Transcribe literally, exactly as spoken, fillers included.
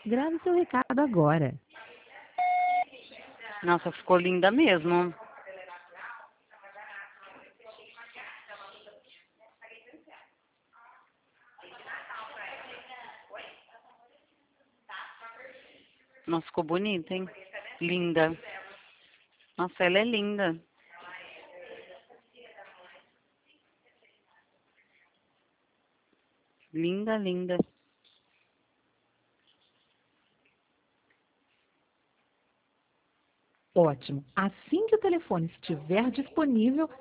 Grave seu recado agora. Nossa, ficou linda mesmo. Nossa, ficou bonita, hein? Linda. Nossa, ela é linda. Linda, linda. Ótimo. Assim que o telefone estiver disponível,